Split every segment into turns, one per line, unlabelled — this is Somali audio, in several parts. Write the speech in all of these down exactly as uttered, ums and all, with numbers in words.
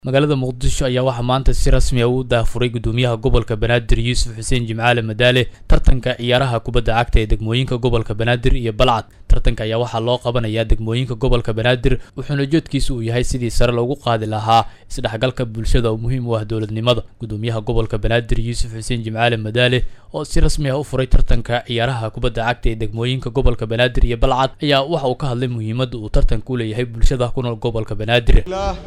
magaalada Muqdisho ayaa waxa maanta si rasmi ah u daafuray gudoomiyaha gobolka Banaadir Yuusuf Xuseen Jimcaale Madaale tartanka ciyaaraha kubadda cagta ee degmooyinka gobolka Banaadir iyo Balcad. Tartanka ayaa waxa loo qabanayaa degmooyinka gobolka Banaadir wuxuuna ujeedkiisu uu yahay sidii sare loogu qaadi lahaa isdhexgalka bulshada oo muhiim u ah dowladnimada. Gudoomiyaha gobolka Banaadir Yuusuf Xuseen Jimcaale Madaale oo si rasmi ah u furay tartanka ciyaaraha kubadda cagta ee degmooyinka gobolka Banaadir iyo Balcad ayaa waxa uu ka hadlay muhiimadda uu tartanku u leeyahay bulshada ku nool gobolka Banaadir.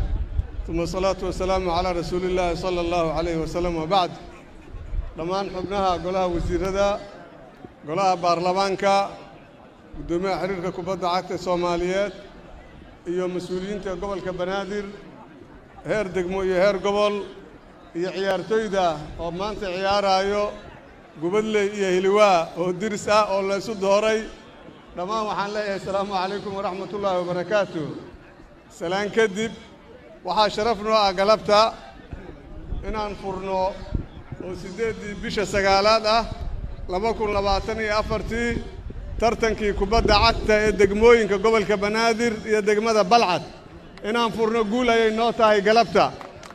ثم الصلاة والسلام على رسول الله صلى الله عليه وسلم وبعد دمان حبناها قولها وزيردا قولها بارلمانكا قدوميها حريركا كوبادا عاكتا الصوماليات iyo مسؤولينتا gobolka Banaadir heer degmo iyo heer gobol iyo ciyaartoyda oo maanta ciyaarayo gubadley iyo Hilwaa oo diris ah oo la isu dooray dhamaan waxaan leeyahay assalaamu calaykum waraxmatullaahi wabarakaatuh salaan kadib waxaa sharaf noo ah galabta inaan furno oo sideedii bisha sagaalaad ah laba kun labaatan iyo afartii tartankii kubadda cagta ee degmooyinka gobolka Banaadir iyo degmada Balcad inaan furno guul ayay noo tahay galabta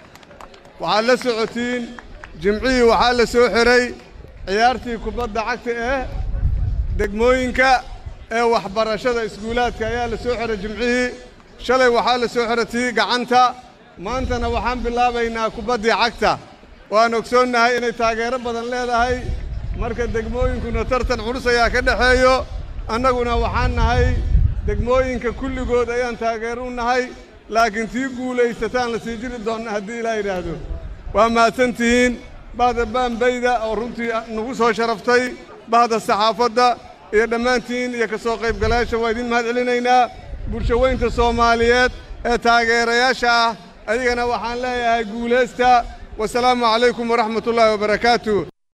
waxaa la socotiin jimcihii waxaa la soo xiray ciyaartii kubadda cagta ee degmooyinka ee waxbarashada iskuulaadka ayaa la soo xiray jimcihii shalay waxaa la soo xiratay gacanta maantana waxaan bilaabaynaa kubaddii cagta waan ogsoonnahay inay taageero badan leedahay marka degmooyinkuna tartan culus ayaa ka dhaxeeyo annaguna waxaan nahay degmooyinka kulligood ayaan taageero u nahay laakiin tii guulaysataan la sii jiri doonna haddii ilaa yidhaahdo waa mahadsantihiin bahda baanbayda oo runtii nagu soo sharaftay bahda saxaafadda iyo dhammaantiin iyo ka soo qaybgalayaasha waa idin mahad celinaynaa bulshaweynta Soomaaliyeed ee taageerayaasha ah ayagana waxaan leeyahay guuleysta wassalaamu calaykum waraxmatullaahi wabarakaatuh.